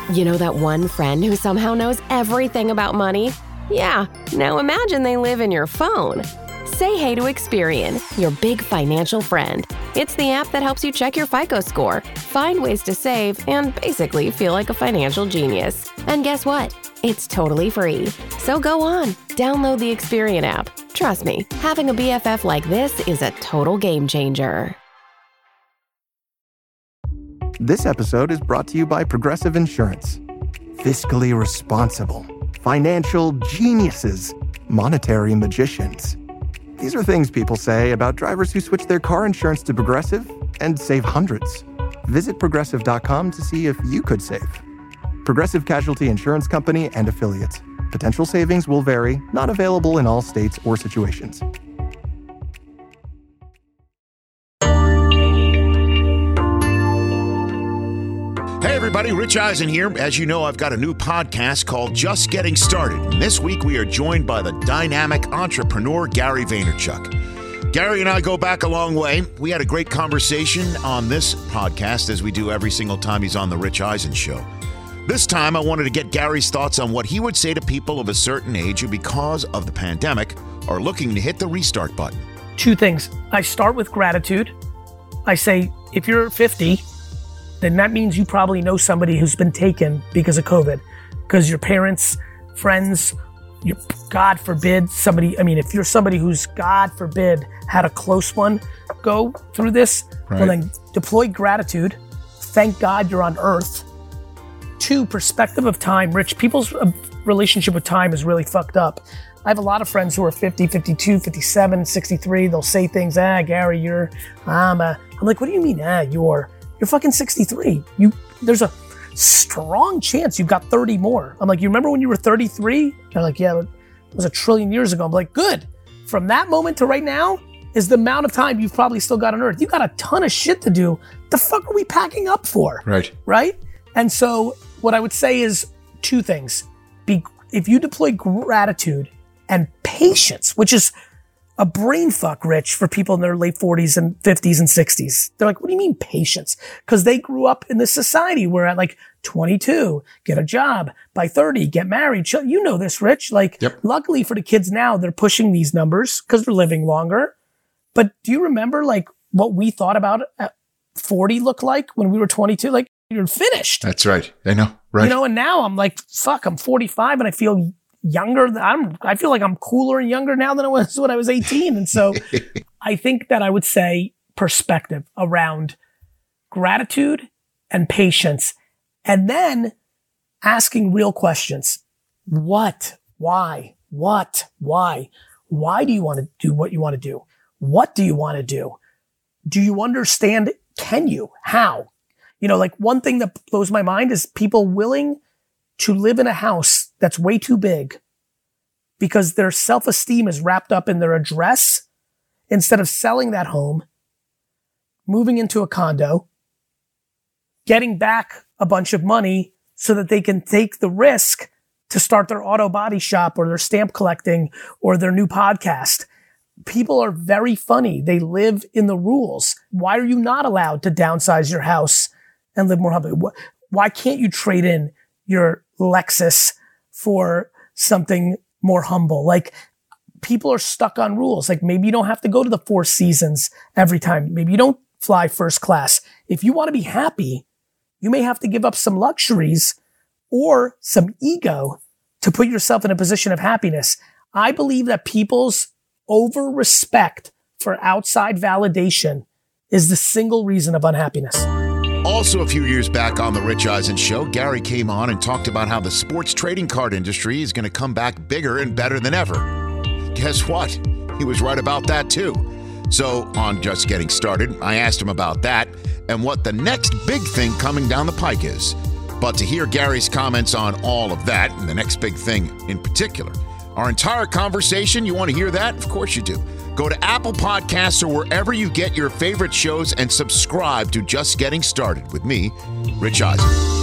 You know that one friend who somehow knows everything about money? Yeah, now imagine they live in your phone. Say hey to Experian, your big financial friend. It's the app that helps you check your FICO score, find ways to save, and basically feel like a financial genius. And guess what? It's totally free. So go on, download the Experian app. Trust me, having a BFF like this is a total game changer. This episode is brought to you by Progressive Insurance. Fiscally responsible, financial geniuses, monetary magicians. These are things people say about drivers who switch their car insurance to Progressive and save hundreds. Visit Progressive.com to see if you could save. Progressive Casualty Insurance Company and Affiliates. Potential savings will vary, not available in all states or situations. Hey everybody, Rich Eisen here. As you know, I've got a new podcast called Just Getting Started. And this week we are joined by the dynamic entrepreneur, Gary Vaynerchuk. Gary and I go back a long way. We had a great conversation on this podcast, as we do every single time he's on the Rich Eisen Show. This time I wanted to get Gary's thoughts on what he would say to people of a certain age who, because of the pandemic, are looking to hit the restart button. Two things. I start with gratitude. I say, if you're 50, then that means you probably know somebody who's been taken because of COVID. Because your parents, friends, God forbid, somebody, if you're somebody who's, God forbid, had a close one go through this, right, well then deploy gratitude. Thank God you're on earth. 2, perspective of time. Rich, people's relationship with time is really fucked up. I have a lot of friends who are 50, 52, 57, 63. They'll say things, Gary, I'm like, what do you mean, You're fucking 63. There's a strong chance you've got 30 more. I'm like, you remember when you were 33? They're like, yeah, it was a trillion years ago. I'm like, good. From that moment to right now is the amount of time you've probably still got on Earth. You got a ton of shit to do. The fuck are we packing up for? Right? And so what I would say is 2 things. If you deploy gratitude and patience, which is a brain fuck, Rich, for people in their late 40s and 50s and 60s. They're like, what do you mean patience? Because they grew up in this society where at like 22, get a job, by 30, get married. You know this, Rich. Luckily for the kids now, they're pushing these numbers because they're living longer. But do you remember what we thought about at 40 looked like when we were 22? Like, you're finished. That's right. I know. Right. And now I'm like, fuck, I'm 45 and I feel younger. I feel like I'm cooler and younger now than I was when I was 18. And so I think that I would say perspective around gratitude and patience, and then asking real questions. What? Why? What? Why? Why do you want to do what you want to do? What do you want to do? Do you understand? Can you? How? One thing that blows my mind is people willing to live in a house that's way too big because their self-esteem is wrapped up in their address instead of selling that home, moving into a condo, getting back a bunch of money so that they can take the risk to start their auto body shop or their stamp collecting or their new podcast. People are very funny. They live in the rules. Why are you not allowed to downsize your house and live more humbly? Why can't you trade in your Lexus for something more humble? People are stuck on rules. Maybe you don't have to go to the 4 seasons every time. Maybe you don't fly first class. If you want to be happy, you may have to give up some luxuries or some ego to put yourself in a position of happiness. I believe that people's over respect for outside validation is the single reason of unhappiness. Also, a few years back on the Rich Eisen Show, Gary came on and talked about how the sports trading card industry is going to come back bigger and better than ever. Guess what? He was right about that too. So on Just Getting Started, I asked him about that and what the next big thing coming down the pike is. But to hear Gary's comments on all of that and the next big thing in particular, our entire conversation, you want to hear that? Of course you do. Go to Apple Podcasts or wherever you get your favorite shows and subscribe to Just Getting Started with me, Rich Eisen.